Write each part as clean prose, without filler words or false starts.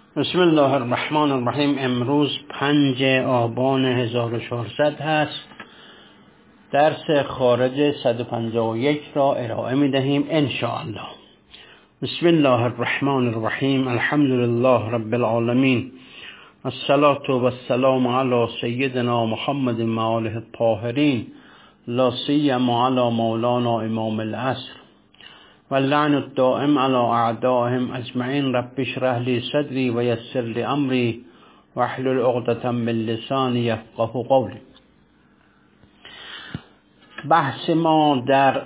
بسم الله الرحمن الرحیم. امروز 5 آبان 1400 هست. درس خارج 151 را ارائه می دهیم ان شاء الله. بسم الله الرحمن الرحیم. الحمد لله رب العالمین، الصلاة و السلام علی سیدنا محمد و آله الطاهرین، لا سیما علی مولانا امام العصر واللعن الدائم على اعدائهم اجمعین. رب اشرح لی صدری و یسر لی امری واحلل عقدة من لسانی یفقهوا قولی. بحث ما در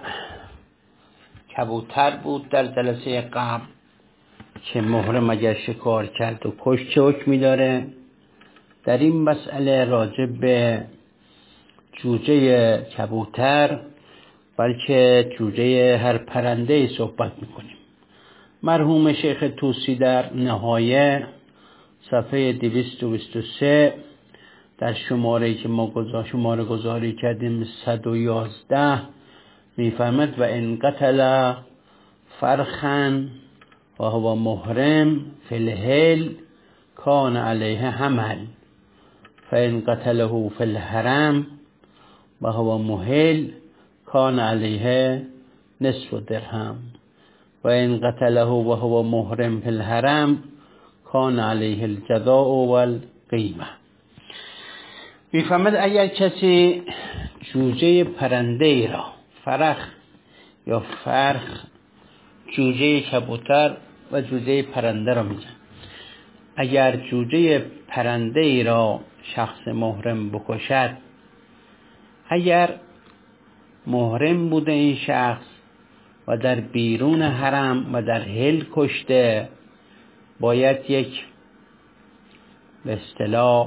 کبوتر بود در جلسه قبل که محرم اگر شکار کرد و کشت چه حکمی داره. در این مسئله راجع به جوجه کبوتر بلکه جوجه هر پرنده صحبت میکنیم. مرحوم شیخ طوسی در نهایه صفحه 223 در شماره که ما شماره گذاری کردیم 111 میفرمد و ان قتل فرخا و هو محرم فی الحل کان علیه حمل فان قتله فی الحرم و هو محل کان علیه نصف درهم و این قتله و هو محرم فی الحرم کان علیه الجزاء والقیمه. میفهمد اگر کسی جوجه پرنده ای را، فرخ یا فرخ، جوجه کبوتر و جوجه پرنده را میگن، اگر جوجه پرنده ای را شخص محرم بکشد، اگر محرم بوده این شخص و در بیرون حرم و در حل کشته، باید یک به اصطلاح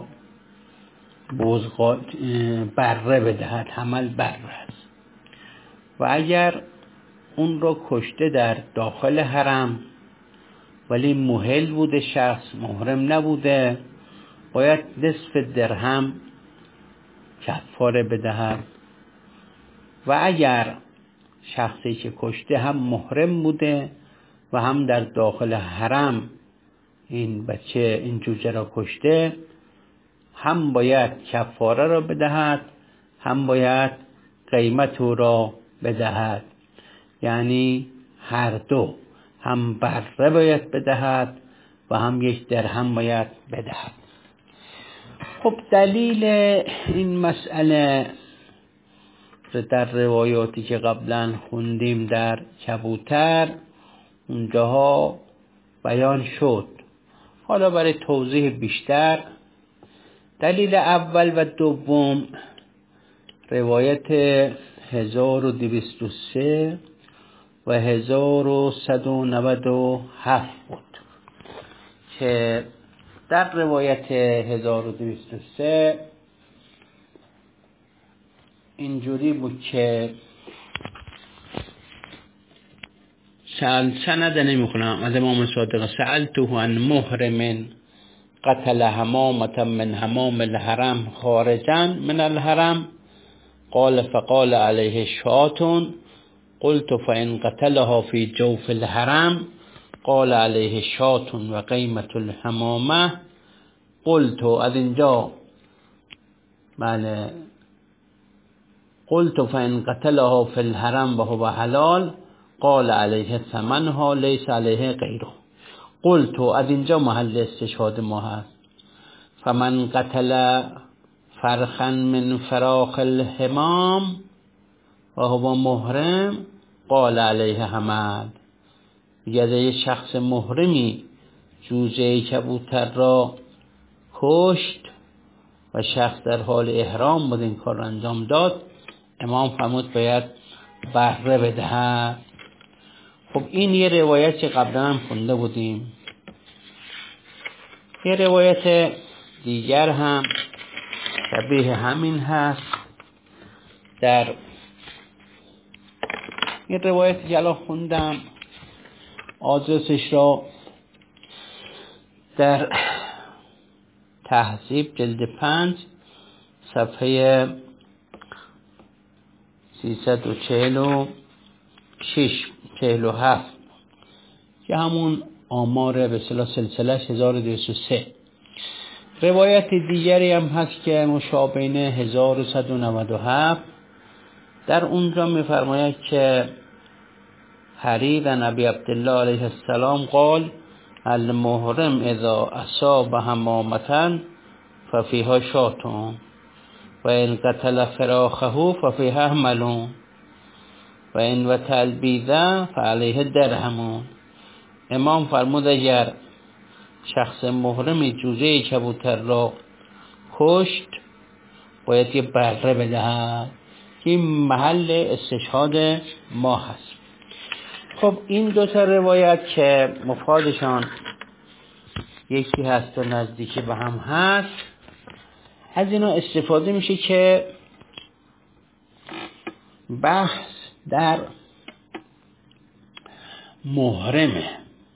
بره بدهد. حمل بره است. و اگر اون رو کشته در داخل حرم ولی محل بوده، شخص محرم نبوده، باید نصف درهم کفاره بدهد. و اگر شخصی که کشته هم محرم بوده و هم در داخل حرم این بچه این جوجه را کشته، هم باید کفاره را بدهد، هم باید قیمت او را بدهد. یعنی هر دو، هم بره باید بدهد و هم 1 درهم باید بدهد. خب دلیل این مسئله در روایاتی که قبلا خوندیم در کبوتر اونجاها بیان شد. حالا برای توضیح بیشتر، دلیل اول و دوم روایت 1203 و 1197 بود که در روایت 1203 اینجوری بود که سند نمیخونم از امام صادق، سألته عن محرم قتل حمامة من حمام الحرم خارجا من الحرم قال فقال عليه شاة قلت فإن قتلها في جوف الحرم قال عليه شاة و قیمة الحمامة قلت از اینجا قلت فإن قتلها في الحرم وهو حلال قال عليه ثمنها ليس عليه غيره. قلت از اینجا محل استشهاد ما هست. فمن قتل فرخا من فراخ الحمام وهو محرم قال عليه حمل. یه شخص محرمی جوجه کبوتر را کشت و شخص در حال احرام بود این کار را انجام داد، امام فرمود باید بهره بدهد. خب این یه روایت که قبلا هم خونده بودیم. یه روایت دیگر هم شبیه همین هست. در این روایتی که الان خوندم آدرسش را در تهذیب جلد 5 صفحه 347 که همون آمار به اصطلاح سلسله‌اش 1203. روایت دیگری هم هست که مشابهه 1197. در اونجا می‌فرماید که حریر نبی عبدالله علیه السلام قال المحرم اذا اصاب حمامة ففيها شاة و ان قتل فراخه ففيها حمل و ان وتع البیض فعلیه درهم. امام فرمود اگر شخص محرمی جوجه کبوتر را کشت باید یه بره بدهد. این محل استشهاد ما هست. خب این دو تا روایت که مفادشان یکی هست و نزدیکی به هم هست، از اینا استفاده میشه که بحث در محرمه،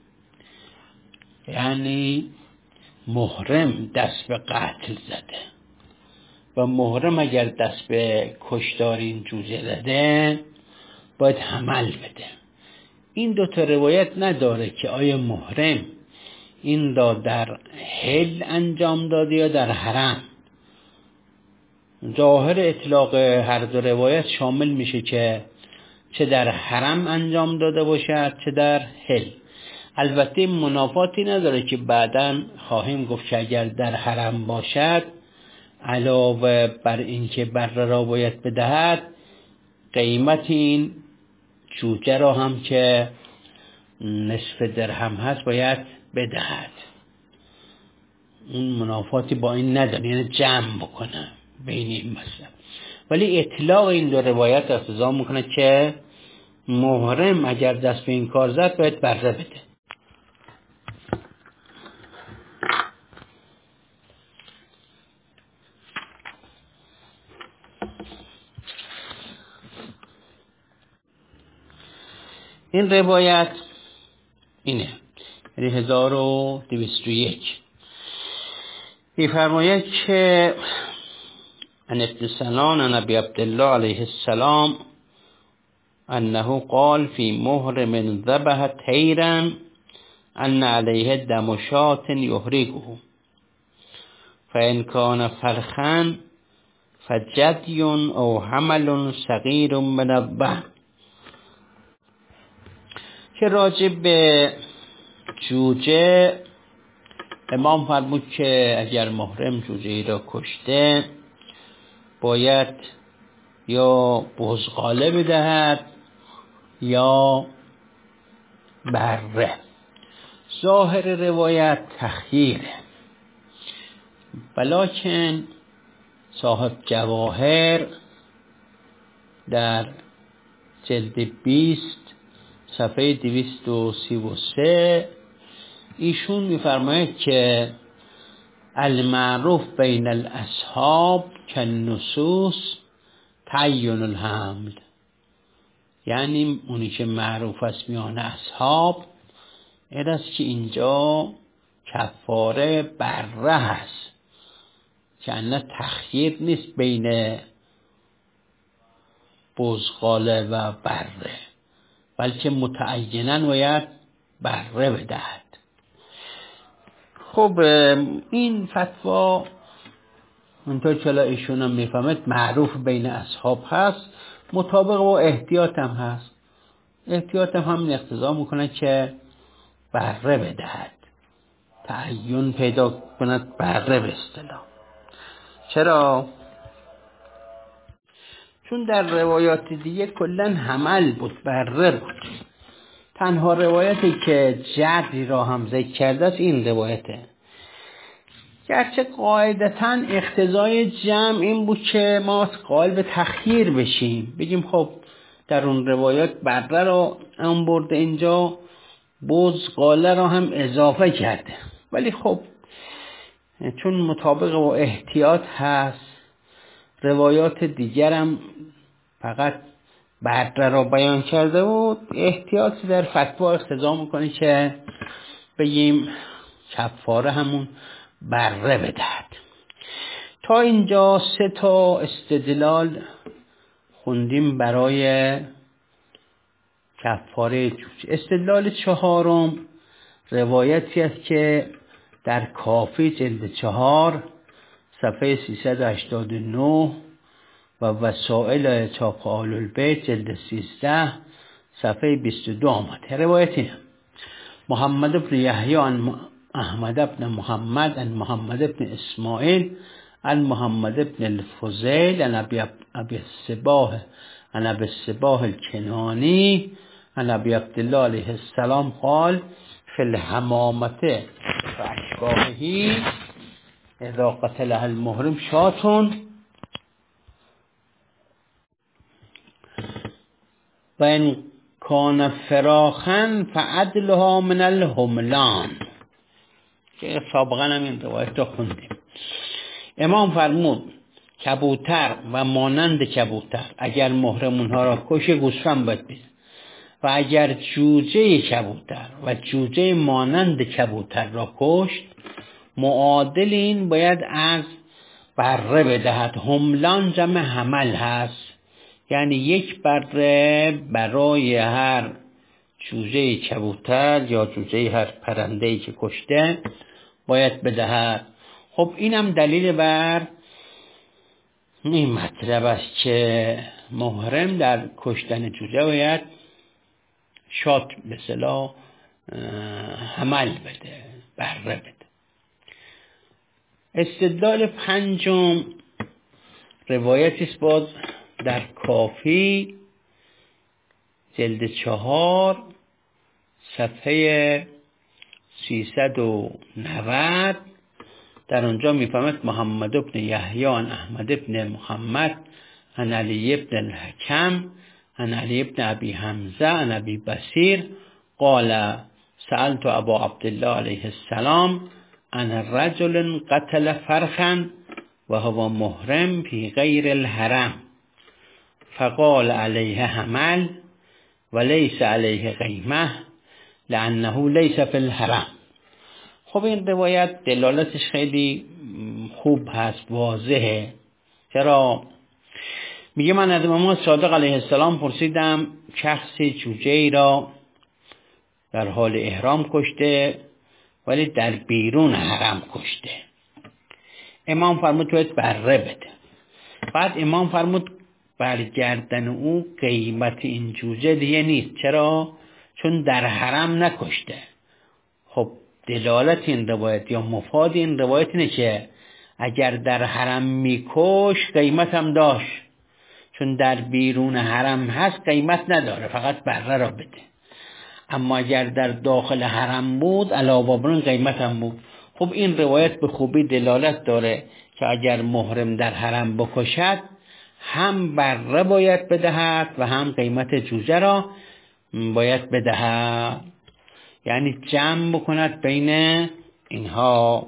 یعنی محرم دست به قتل زده و محرم اگر دست به کشتار این جوجه زده باید حمل بده. این دو تا روایت نداره که آیا محرم این را در حل انجام داده یا در حرم. ظاهر اطلاق هر دو روایت شامل میشه که چه در حرم انجام داده باشد چه در حل. البته منافاتی نداره که بعداً خواهیم گفت که اگر در حرم باشد علاوه بر این که بره را باید بدهد، قیمت این جوجه را هم که نصف درهم هست باید بدهد. اون منافاتی با این نداره، یعنی جمع بکنه بین این مسئله. ولی اطلاق این دو روایت اقتضا میکنه که محرم اگر دست به این کار زد باید بره بده. این روایت اینه، یعنی 1201 می‌فرماید که ان ابن سنان نبی عبدالله علیه السلام انه قال فی محرم ذبح طیرا ان علیه دم شاة یحرقه فان کان فرخا فجدی او حمل صغیر من الضأن. که راجع به جوجه امام فرمود که اگر محرم جوجه ای را کشته باید یا بزغاله بدهد یا بره. ظاهر روایت تخییره، ولکن صاحب جواهر در جلد 20 صفحه 233 ایشون میفرماید که المعروف بین الاصحاب کالنصوص تعین الحمل، یعنی اونی که معروف است میان اصحاب این است که اینجا کفاره بره هست، که نه تخییر نیست بین بزغاله و بره، بلکه متعیناً باید بره بدهد. خب این فتوا اونطور که ایشون هم میفهمد معروف بین اصحاب هست، مطابق با احتیاط هم هست. احتیاط هم همین اقتضا میکنه که بره بدهد، تعین پیدا کند بره به اصطلاح. چرا؟ چون در روایات دیگه کلن حمل بود، بره بود. تنها روایتی که جدی را هم ذکر کرده است این روایته، گرچه قاعدتاً اقتضای جمع این بود که ما قائل به تخییر بشیم، بگیم خب در اون روایات بره را هم برده اینجا بزغاله را هم اضافه کرده، ولی خب چون مطابق با احتیاط هست روایات دیگرم فقط بره را بیان کرده و احتیاط در فتوا اقتضا میکنه که بگیم کفاره همون بره بدهد. تا اینجا 3 استدلال خوندیم برای کفاره جوجه. استدلال 4 روایتی است که در کافی جلد 4 صفحه 389 و وسائل چاپ آل البیت جلد 13 صفحه 22 آمده. روایت اینه: محمد بن یحیی عن احمد بن محمد عن محمد بن اسماعیل عن محمد بن الفضیل عن ابی الصباح عن ابی الصباح الکنانی عن ابی عبدالله علیه السلام قال فی الحمامة فاشباهه اذا قتلها المحرم شاتون و ان کان فراخا فعدلها من الحملان، که سابقا هم این روایت رو خوندیم. امام فرمود کبوتر و مانند کبوتر اگر محرم اونها را کشه گوسفند باید بده، و اگر جوجه کبوتر و جوجه مانند کبوتر را کشت معادل این باید از بره بدهد. حملان جمع حمل هست، یعنی یک بره برای هر جوجه کبوتر یا جوجه هر پرنده‌ای که کشته باید بدهد. خب اینم دلیل بر این مطلب است که محرم در کشتن جوجه باید شات به اصطلاح حمل بده، بره بده. استدلال پنجم روایتی است باز در کافی جلد 4 صفحه 390. در اونجا میفهمد محمد بن یحیی عن احمد بن محمد عن علی بن الحکم عن علی بن ابی حمزه عن ابی بصیر قال سألت ابا عبدالله علیه السلام عن رجل قتل فرخا و هو محرم فی غیر الحرم فقال علیه حمل و لیس علیه قیمه لانه لیس فی الحرم. خب این روایت دلالتش خیلی خوب هست، واضحه. چرا؟ میگه من از امام صادق علیه السلام پرسیدم شخصی جوجه ای را در حال احرام کشته ولی در بیرون حرم کشته. امام فرمود باید بره بده. بعد امام فرمود برگردن او قیمت این جوجه دیگه نیست. چرا؟ چون در حرم نکشته. خب دلالت این روایت یا مفاد این روایت اینه که اگر در حرم میکش قیمت هم داشت، چون در بیرون حرم هست قیمت نداره، فقط بره را بده. اما اگر در داخل حرم بود علاوه بر این قیمت هم بود. خب این روایت به خوبی دلالت داره که اگر محرم در حرم بکشد هم بره باید بدهد و هم قیمت جوجه را باید بدهد، یعنی جمع بکند بین اینها.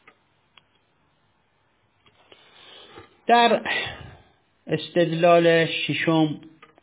در استدلال ششم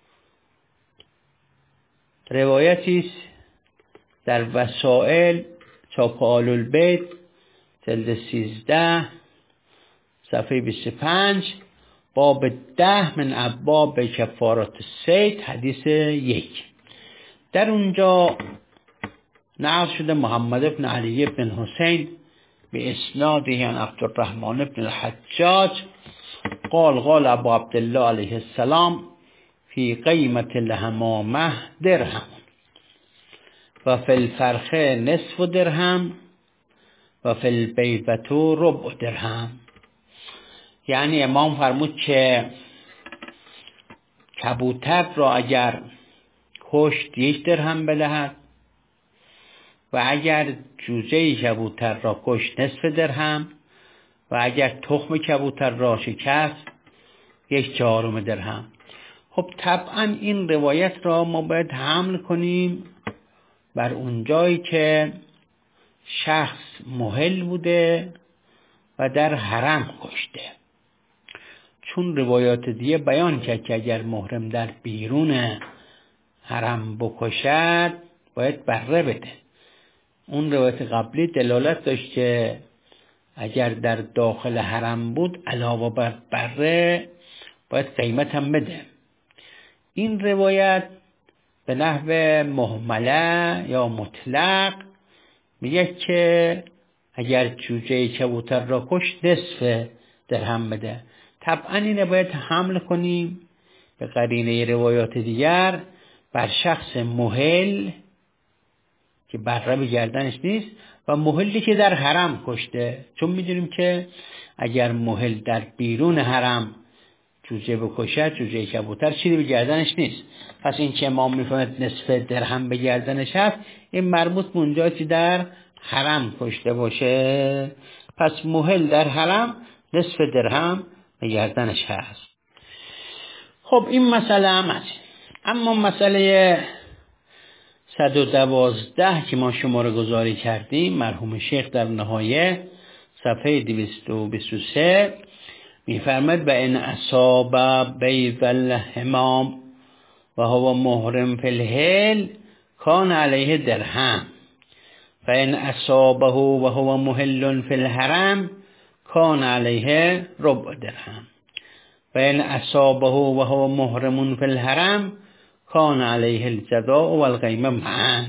روایتی است در وسائل چاپ آل البیت جلد 13 صفحه 25 باب 10 من ابواب کفارات الصید حدیث 1. در اونجا نقل شده محمد بن علی بن حسین به اسناده عن عبدالرحمن بن الحجاج قال قال ابو عبدالله علیه السلام فی قیمت الحمامه درهم و فی الفرخه نصف درهم و فی البیضة ربع درهم. یعنی امام فرمود که کبوتر را اگر کشت 1 درهم بدهد و اگر جوجه کبوتر را کشت نصف درهم و اگر تخم کبوتر را شکست 1/4 درهم. خب طبعا این روایت را ما باید حمل کنیم بر اون جایی که شخص محل بوده و در حرم کشته، چون روایات دیگه بیان کرد که اگر محرم در بیرون حرم بکشد باید بره بده. اون روایت قبلی دلالت داشت که اگر در داخل حرم بود علاوه بر بره باید قیمت هم بده. این روایت به نحو مهمله یا مطلق میگه که اگر جوجه کبوتر را کشت نصف درهم بده. طبعا اینه باید حمل کنیم به قرینه روایات دیگر بر شخص مهل که بره به گردنش نیست و مهلی که در حرم کشته، چون میدونیم که اگر مهل در بیرون حرم جوجه بکشد، جوجه کبوتر چیزی به گردنش نیست. پس این که امام میفهمد نصف درهم به گردنش هست، این مربوط به اونجا که در حرم کشته باشه. پس مهل در حرم نصف درهم به گردنش هست. خب این مسئله هم هست. اما مسئله 112 که ما شماره گذاری کردیم، مرحوم شیخ در نهایه صفحه 223 میفرماید و ان اصاب بیض الحمام و هو محرم فی الحل کان علیه درهم و ان اصابه و هو محل فی الحرم کان علیه ربع درهم و ان اصابه و هو محرم فی الحرم کان علیه الجزاء و الغیمه معا.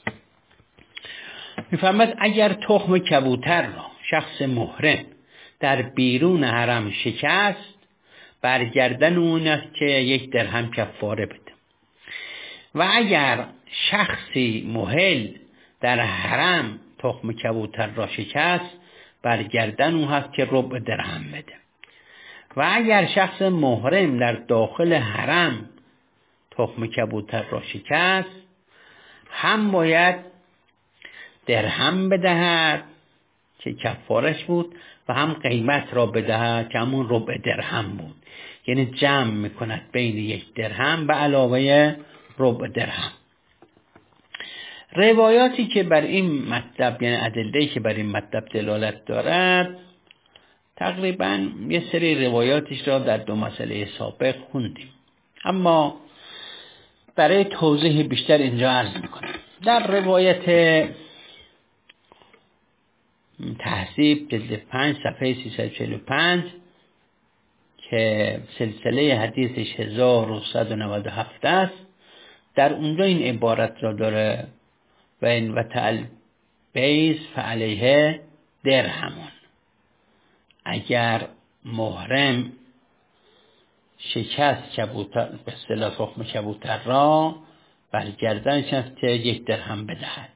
میفرماید اگر تخم کبوتر را شخص محرم در بیرون حرم شکست، برگردن اون است که 1 درهم کفاره بده. و اگر شخصی محل در حرم تخم کبوتر را شکست، برگردن اون هست که ربع درهم بده. و اگر شخص محرم در داخل حرم تخم کبوتر را شکست، هم باید درهم بدهد که کفارش بود و هم قیمت را بدهد که همون ربع درهم بود. یعنی جمع میکند بین 1 درهم به علاوه ربع درهم. روایاتی که بر این مطلب، یعنی ادله‌ای که بر این مطلب دلالت دارد، تقریبا یه سری روایاتش را در 2 مسئله سابق خوندیم، اما برای توضیح بیشتر اینجا عرض میکنم. در روایت تهذیب جلد 5 صفحه 345 که سلسله حدیثش 1197 است، در اونجا این عبارت را داره و این وتعل بیز فعلیه درهمون. اگر محرم شکست کبوتر، به اصطلاح تخم کبوتر را، برگردنش است که 1 درهم بدهد.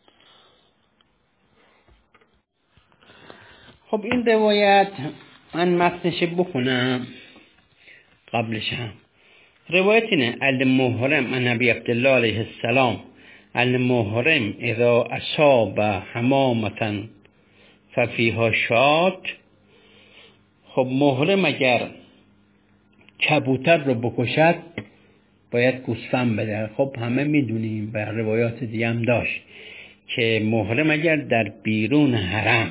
خب این روایت من متنش بخونم قبلش هم. روایت اینه: المحرم عن نبی عبدالله علیه السلام المحرم اذا اصاب حمامة ففیها شات. خب محرم اگر کبوتر رو بکشد باید گوسفند بده. خب همه میدونیم و روایات دیگه هم داشت که محرم اگر در بیرون حرم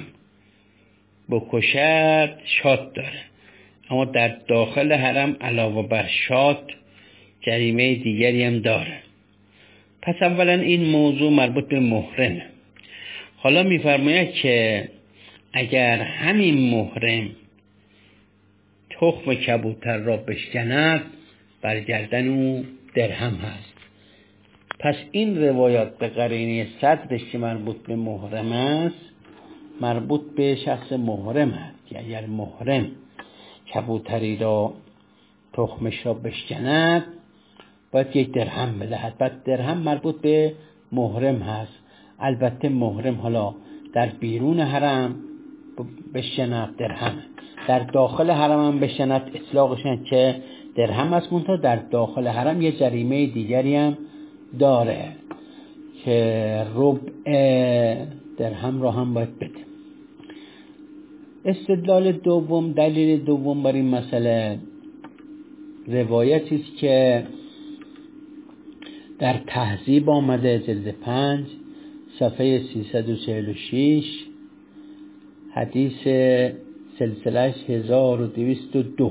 بکشد شات داره، اما در داخل حرم علاوه بر شات جریمه دیگری هم داره. پس اولا این موضوع مربوط به محرمه. حالا میفرماید که اگر همین محرم تخم کبوتر را بشکند، برگردن او درهم هست. پس این روایات به قرینه صدرش که مربوط به محرم است، مربوط به شخص محرم است که اگر محرم کبوتری را تخمش را بشکند باید 1 درهم بدهد. بعد درهم مربوط به محرم هست. البته محرم حالا در بیرون حرم بشکند درهم، در داخل حرم هم بشکند اطلاقشن که درهم است، منتها در داخل حرم یه جریمه دیگری هم داره که ربع درهم را هم باید بده. استدلال دوم، دلیل دوم بر این مسئله روایتی است که در تهذیب آمده جلد 5 صفحه 346 حدیث سلسلهش 1202.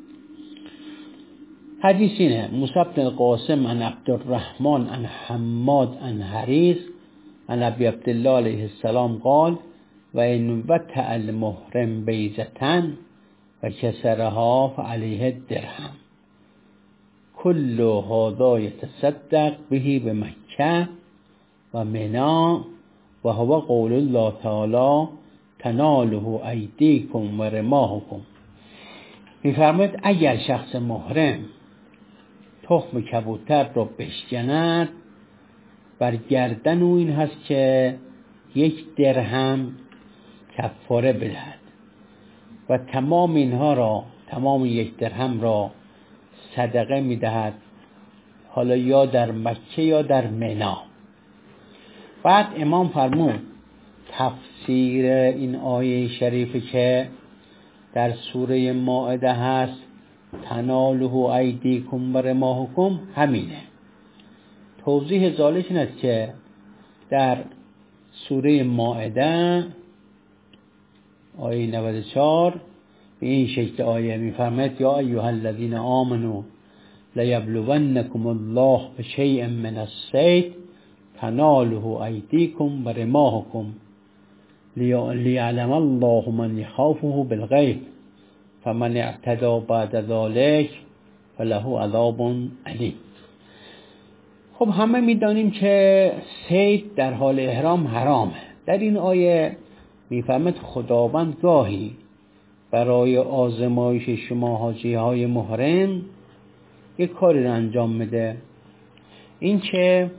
حدیث اینه: موسی بن القاسم عن عبدالرحمن عن حماد عن حریث عن ابی عبدالله علیه السلام قال و این وتع المحرم بیزتن و کسرها فعلیه درهم کل هذا یتصدق به مکه و منا و هو قول الله تعالی تناله ایدیکم و رماحکم. میفرماید اگر شخص محرم تخم کبوتر را بشکند، بر گردن او این هست که 1 درهم کفاره بدهد و تمام اینها را، تمام 1 درهم را صدقه میدهد، حالا یا در مکه یا در منی. بعد امام فرمود تفسیر این آیه شریفه که در سوره مائده هست تناله ایدیکم و رماحکم همینه. توضیح ذالک این است که در سوره مائده آیه 94 به این شکل آیه میفرماید یا ایها الذین آمنوا لیبلونکم الله بشیء من الصید تناله ایدیکم و رماحکم لیعلم الله من یخافه بالغیب فمن اعتدی بعد ذلک فله عذاب علیم. خب همه میدانیم که صید در حال احرام حرامه. در این آیه میفهمد خداوند گاهی برای آزمایش شما حاجی های محرم یک کاری را انجام میده. این که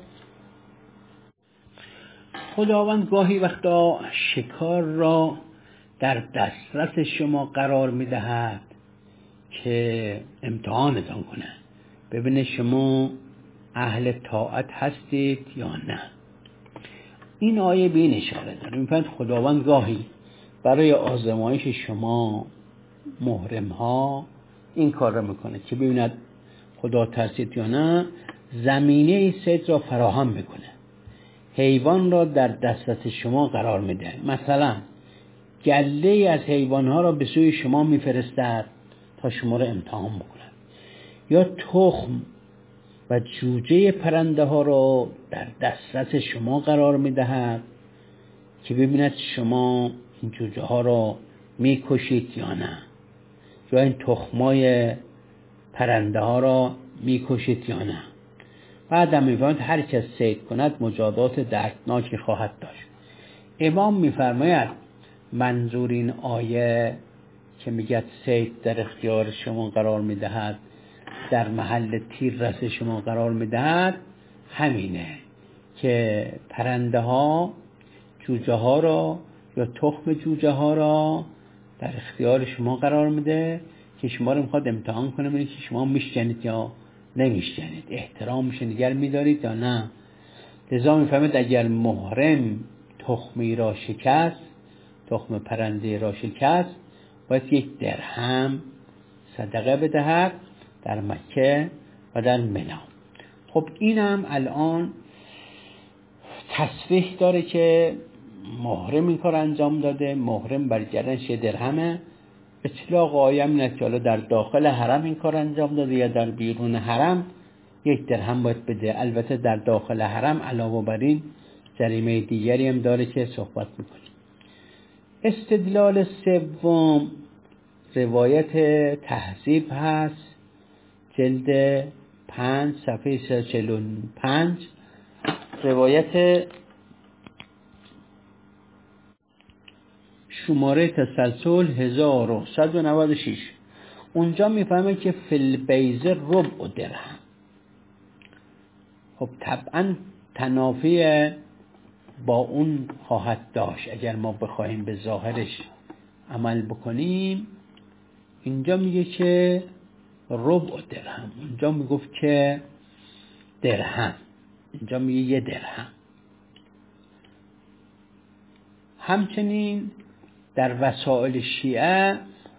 خداوند گاهی وقتا شکار را در دسترس شما قرار میدهد که امتحانتان کنه، ببینه شما اهل طاعت هستید یا نه. این آیه به این اشاره داره. میفهمید خداوند گاهی برای آزمایش شما محرم ها این کار را میکنه که ببیند خدا ترسید یا نه. زمینه صید را فراهم میکنه، حیوان را در دسترس شما قرار میده. مثلا گله از حیوان ها را به سوی شما میفرستد تا شما را امتحان بکنند، یا تخم و جوجه پرنده ها را در دسترس شما قرار میدهد که ببیند شما این جوجه ها را میکشید یا نه، یا این تخمای پرنده ها را میکشید یا نه. بعدم میفرماید هر کس صید کند مجازات دردناکی خواهد داشت. امام میفرماید منظور این آیه که میگه صید در اختیار شما قرار میدهد، در محل تیررس شما قرار میدهد، همینه که پرنده ها جوجه ها را یا تخم جوجه ها را در اختیار شما قرار میده که شما رو میخواد امتحان کنه ببینید که شما میشکنید یا نمیشکنید، احترامش نگر میدارید یا نه. لذا میفهمید اگر محرم تخمی را شکست، تخم پرنده را شکست، باید 1 درهم صدقه بدهد در مکه و در منی. خب اینم الان تصریح داره که محرم این کار انجام داده. محرم بر گردنش 1 درهمه. اطلاق آیه اینه که حالا در داخل حرم این کار انجام داده یا در بیرون حرم 1 درهم باید بده. البته در داخل حرم علاوه بر این جریمه دیگری هم داره که صحبت میکنیم. استدلال سوم روایت تهذیب هست، جلد 5 صفحه 345، روایت شماره تسلسل 1196. اونجا میفهمه که فی البیض ربع درهم. خب طبعا تنافی با اون خواهد داشت اگر ما بخواهیم به ظاهرش عمل بکنیم. اینجا میگه که ربع درهم، اونجا میگفت که درهم، اینجا میگه 1 درهم. همچنین در وسائل شیعه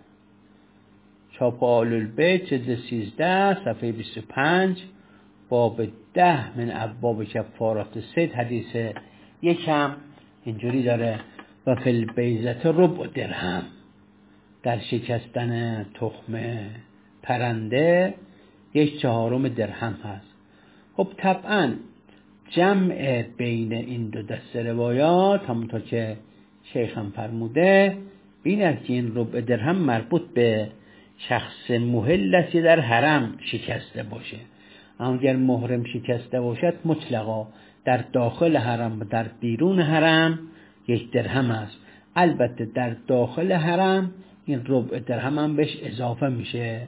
چاپ آل البیت جلد 13 صفحه 25 باب 10 من ابواب کفارات صید حدیث 1 اینجوری داره و فی البیضة ربع درهم، در شکستن تخم پرنده 1/4 درهم هست. خب طبعا جمع بین این دو دسته روایات همونطور که شیخ هم فرموده این است که این ربع درهم مربوط به شخص محل است در حرم شکسته باشه. اما اگر محرم شکسته باشد مطلقا در داخل حرم و در بیرون حرم 1 درهم است. البته در داخل حرم این ربع درهم هم بهش اضافه میشه.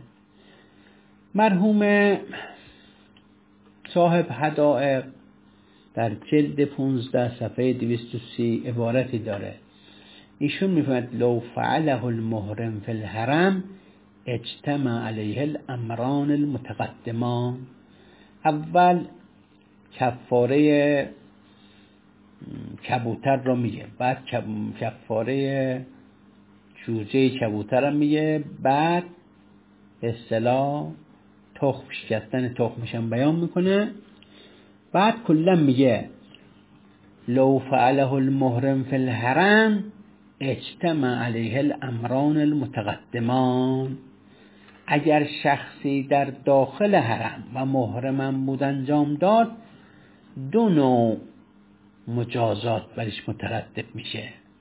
مرحوم صاحب حدائق در جلد 15 صفحه 230 عبارتی داره. ایشون میفرماید لو فعله المحرم فی الحرم اجتمع علیه الامران المتقدمان. اول کفاره کبوتر رو میگه، بعد کفاره جوجه کبوتر رو میگه، بعد به اصطلاح تخم شکستن تخمش هم بیان میکنه، بعد کلا میگه لو فعله المحرم فی الحرم اجتمع علیه الامران المتقدمان. اگر شخصی در داخل حرم و محرمم بود انجام داد 2 نوع مجازات برش مترتب میشه.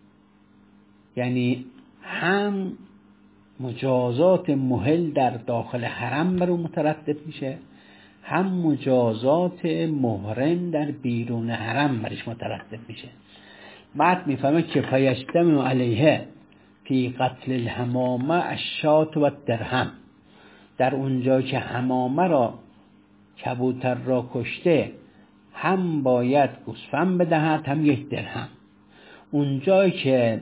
یعنی هم مجازات محل در داخل حرم برو مترتب میشه، هم مجازات محرم در بیرون حرم برش مترتب میشه. بعد میفهمه که فیجتمع علیه فی قتل الحمامه الشاة و الدرهم. در اونجا که حمامه را کبوتر را کشته هم باید گوسفند بدهد هم 1 درهم. اونجایی که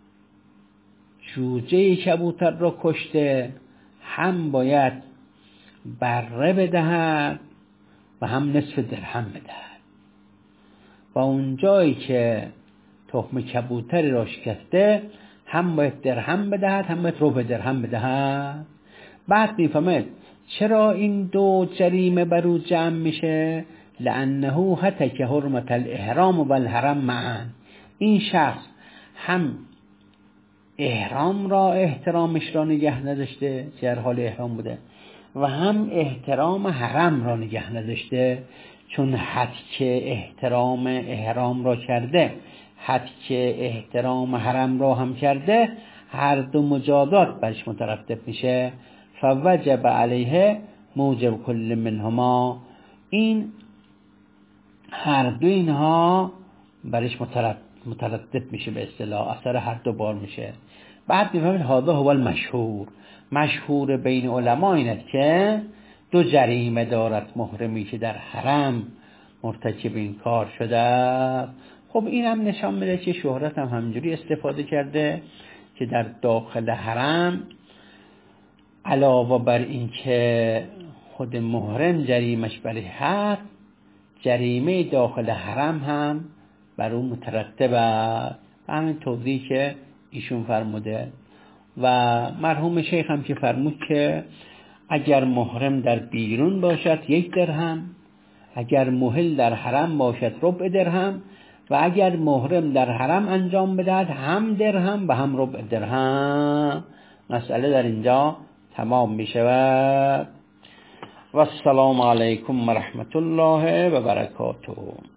جوجه کبوتر را کشته هم باید بره بدهد و هم نصف درهم بدهد. و اونجایی که تخم کبوتری را شکسته هم باید درهم بدهد هم باید ربع درهم بدهد. بعد میفهمید چرا این 2 جریمه بر او جمع میشه؟ لانه هتک حرمت الاحرام و الحرم معا. این شخص هم احرام را احترامش را نگه نداشته که در حال احرام بوده و هم احترام حرم را نگه نداشته، چون هتک احترام احرام را کرده هتک احترام حرم را هم کرده، هر 2 مجازات برش مترتب میشه. فوجب علیه موجب کل منهما. این هر 2 اینها برش مترتب میشه، به اصطلاح اثر هر 2 بار میشه. بعد میفهمید هذا هو المشهور. مشهور بین علما اینه که 2 جریمه دارد محرمی که در حرم مرتکب این کار شده. خب این هم نشان میده که شهرت هم همجوری استفاده کرده که در داخل حرم علاوه بر این که خود محرم جریمش برای هست، جریمه داخل حرم هم بر اون مترتب است. همین توضیحی که ایشون فرموده. و مرحوم شیخ هم که فرمود که اگر محرم در بیرون باشد 1 درهم، اگر محل در حرم باشد ربع درهم، و اگر محرم در حرم انجام بدهد هم درهم و هم ربع درهم. مسئله در اینجا تمام می شود. و السلام علیکم و رحمت الله و برکاته.